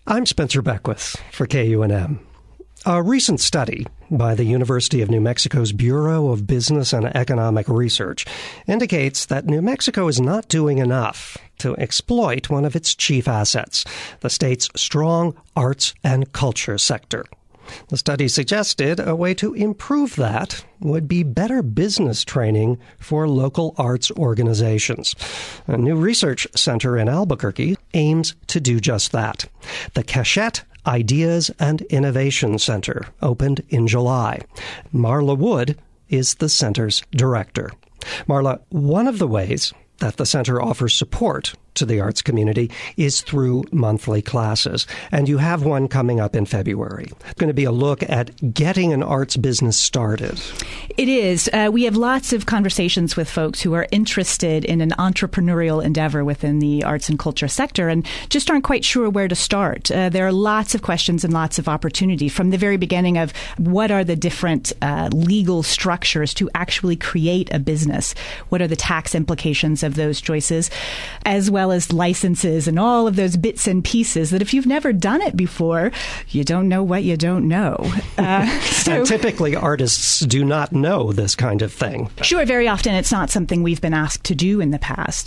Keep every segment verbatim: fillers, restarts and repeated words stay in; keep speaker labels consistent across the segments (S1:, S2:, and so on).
S1: I'm Spencer Beckwith for K U N M. A recent study by the University of New Mexico's Bureau of Business and Economic Research indicates that New Mexico is not doing enough to exploit one of its chief assets, the state's strong arts and culture sector. The study suggested a way to improve that would be better business training for local arts organizations. A new research center in Albuquerque aims to do just that. The Keshet Ideas and Innovation Center opened in July. Marla Wood is the center's director. Marla, one of the ways that the center offers support to the arts community is through monthly classes, and you have one coming up in February. It's going to be a look at getting an arts business started.
S2: It is. Uh, we have lots of conversations with folks who are interested in an entrepreneurial endeavor within the arts and culture sector and just aren't quite sure where to start. Uh, there are lots of questions and lots of opportunity from the very beginning of what are the different uh, legal structures to actually create a business? What are the tax implications of those choices, as well as licenses and all of those bits and pieces that if you've never done it before, you don't know what you don't know. Uh, so,
S1: and typically artists do not know this kind of thing.
S2: Sure, very often it's not something we've been asked to do in the past.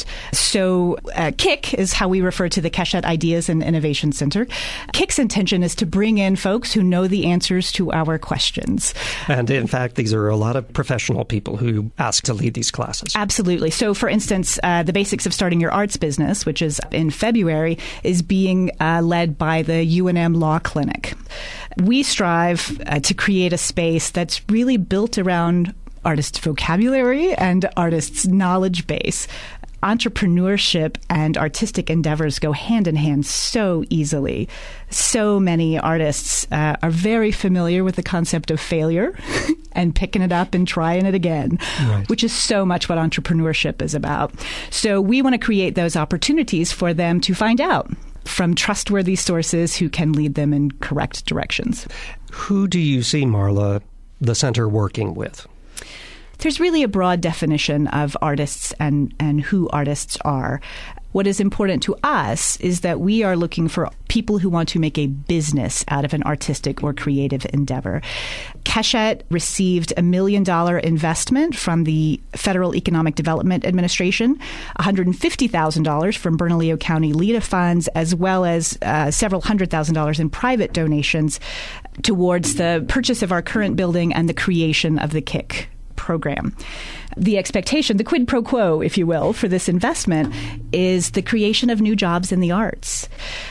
S2: So uh, KIC is how we refer to the Keshet Ideas and Innovation Center. KIC's intention is to bring in folks who know the answers to our questions.
S1: And in fact, these are a lot of professional people who ask to lead these classes.
S2: Absolutely. So for instance, uh, the basics of starting your arts business, which is in February, is being uh, led by the U N M Law Clinic. We strive uh, to create a space that's really built around artists' vocabulary and artists' knowledge base. Entrepreneurship and artistic endeavors go hand in hand so easily. So many artists uh, are very familiar with the concept of failure and picking it up and trying it again, right, which is so much what entrepreneurship is about. So we want to create those opportunities for them to find out from trustworthy sources who can lead them in correct directions.
S1: Who do you see, Marla, the center working with?
S2: There's really a broad definition of artists and, and who artists are. What is important to us is that we are looking for people who want to make a business out of an artistic or creative endeavor. Keshet received a million dollar investment from the Federal Economic Development Administration, one hundred fifty thousand dollars from Bernalillo County LEDA funds, as well as uh, several hundred thousand dollars in private donations towards the purchase of our current building and the creation of the KIC program. The expectation, the quid pro quo, if you will, for this investment is the creation of new jobs in the arts.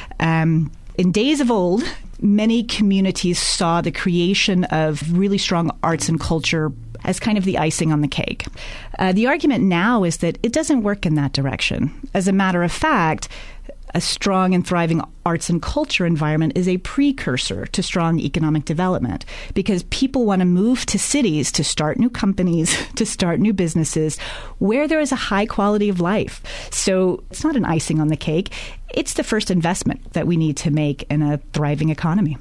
S2: Um, in days of old, many communities saw the creation of really strong arts and culture as kind of the icing on the cake. Uh, the argument now is that it doesn't work in that direction. As a matter of fact, a strong and thriving arts and culture environment is a precursor to strong economic development because people want to move to cities to start new companies, to start new businesses where there is a high quality of life. So it's not an icing on the cake. It's the first investment that we need to make in a thriving economy.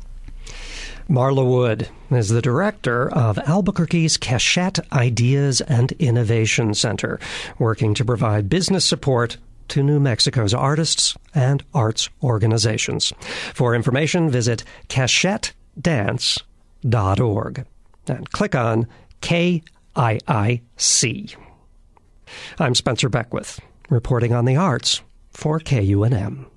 S1: Marla Wood is the director of Albuquerque's Keshet Ideas and Innovation Center, working to provide business support to New Mexico's artists and arts organizations. For information, visit keshet dance dot org and click on K I I C. I'm Spencer Beckwith, reporting on the arts for K U N M.